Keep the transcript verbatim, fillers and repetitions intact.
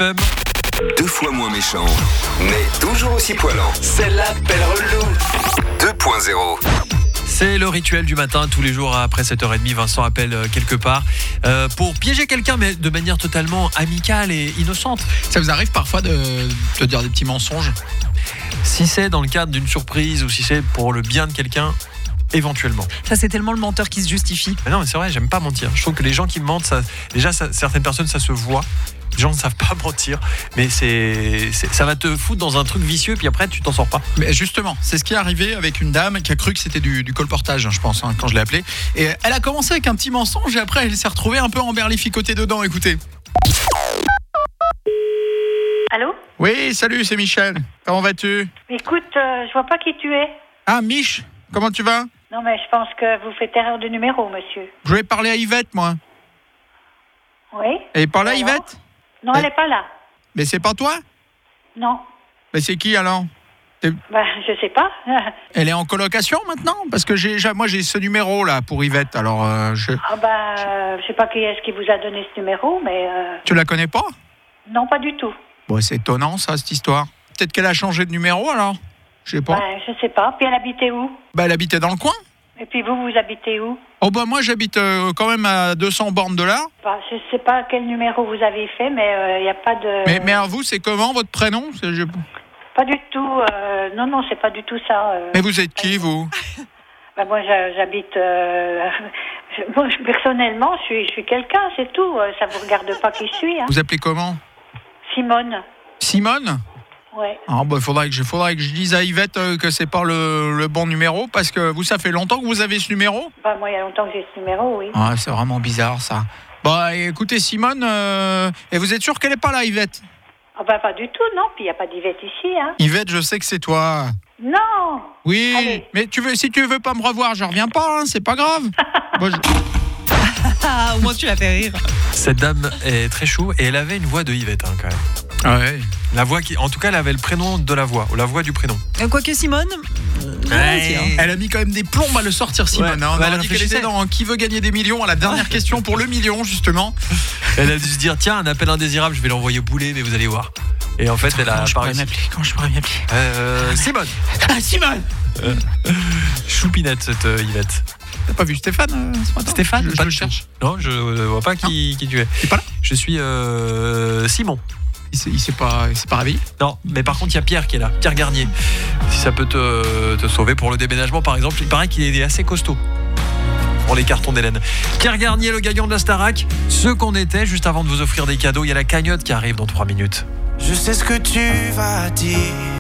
M. Deux fois moins méchant, mais toujours aussi poilant. C'est l'appel relou deux point zéro. C'est le rituel du matin, tous les jours après sept heures trente, Vincent appelle quelque part euh, pour piéger quelqu'un, mais de manière totalement amicale et innocente. Ça vous arrive parfois de te dire des petits mensonges ? Si c'est dans le cadre d'une surprise ou si c'est pour le bien de quelqu'un, éventuellement. Ça, c'est tellement le menteur qui se justifie. Mais non, mais c'est vrai, j'aime pas mentir. Je trouve que les gens qui mentent, ça, déjà, ça, certaines personnes, ça se voit. Les gens ne savent pas mentir, mais c'est, c'est, ça va te foutre dans un truc vicieux, puis après, tu t'en sors pas. Mais justement, c'est ce qui est arrivé avec une dame qui a cru que c'était du, du colportage, hein, je pense, hein, quand je l'ai appelée. Et elle a commencé avec un petit mensonge et après, elle s'est retrouvée un peu emberlificotée dedans. Écoutez. Allô ? Oui, salut, c'est Michel. Comment vas-tu ? Écoute, euh, je vois pas qui tu es. Ah, Mich, comment tu vas ? Non, mais je pense que vous faites erreur de numéro, monsieur. Je vais parler à Yvette, moi. Oui ? Elle est pas là, Alors ? Yvette ? Non, elle est pas là. Mais c'est pas toi ? Non. Mais c'est qui alors ? Ben, je sais pas. Elle est en colocation maintenant ? Parce que j'ai, moi j'ai ce numéro là pour Yvette, alors euh, je... Ah ben, euh, je sais pas qui est-ce qui vous a donné ce numéro, mais... Euh... Tu la connais pas ? Non, pas du tout. Bon, c'est étonnant ça, cette histoire. Peut-être qu'elle a changé de numéro alors ? Je sais pas. Ben, je sais pas. Puis elle habitait où ? Bah elle habitait dans le coin. Et puis vous, vous habitez où ? Oh bah moi j'habite euh, quand même à deux cents bornes de là. Ben, je sais pas quel numéro vous avez fait, mais il euh, n'y a pas de... Mais, mais à vous, c'est comment votre prénom ? C'est, je... Pas du tout. Euh, non, non, c'est pas du tout ça. Euh... Mais vous êtes qui, vous ? Ben, moi, j'habite... Euh... Moi, personnellement, je suis, je suis quelqu'un, c'est tout. Ça vous regarde pas qui je suis. Hein. Vous appelez comment ? Simone. Simone ? Ouais. Ah bah faudrait que je faudrait que je dise à Yvette euh, que c'est pas le, le bon numéro parce que vous, ça fait longtemps que vous avez ce numéro ? Bah moi il y a longtemps que j'ai ce numéro, oui. Ah, c'est vraiment bizarre ça. Bah écoutez Simone, euh, et vous êtes sûr qu'elle est pas là, Yvette ? Ah bah pas du tout, non. Puis il y a pas d'Yvette ici, hein. Yvette, je sais que c'est toi. Non. Oui, Allez. mais tu veux, si tu veux pas me revoir, je reviens pas, hein, c'est pas grave. Bon, je... Ah, au moins tu l'as fait rire. Cette dame est très chou et elle avait une voix de Yvette hein, quand même. Ah ouais. La voix qui, en tout cas, elle avait le prénom de la voix, ou la voix du prénom. Euh, Quoique Simone, Ouais. Elle a mis quand même des plombes à le sortir, Simone. Ouais, hein. On ouais, a elle dit qu'elle réfléchissait. était dans Qui veut gagner des millions à la dernière question pour le million, justement. Elle a dû se dire, tiens, un appel indésirable, je vais l'envoyer bouler, mais vous allez voir. Et en fait, elle a Quand je pas pourrais réussi. m'appeler Quand je pourrais m'appeler Euh, Simone. Ah, Simone. Choupinette, cette euh, Yvette. T'as pas vu Stéphane euh, ce matin ? Stéphane, je, pas je le du tout. cherche. Non, je ne vois pas qui, qui tu es. T'es pas là ? Je suis euh, Simon. Il s'est, il s'est pas, il s'est pas réveillé ? Non, mais par contre, il y a Pierre qui est là, Pierre Garnier. Si ça peut te, te sauver pour le déménagement, par exemple, il paraît qu'il est assez costaud pour les cartons d'Hélène. Pierre Garnier, le gagnant de la Starac. Ce qu'on était, juste avant de vous offrir des cadeaux, il y a la cagnotte qui arrive dans trois minutes. Je sais ce que tu vas dire.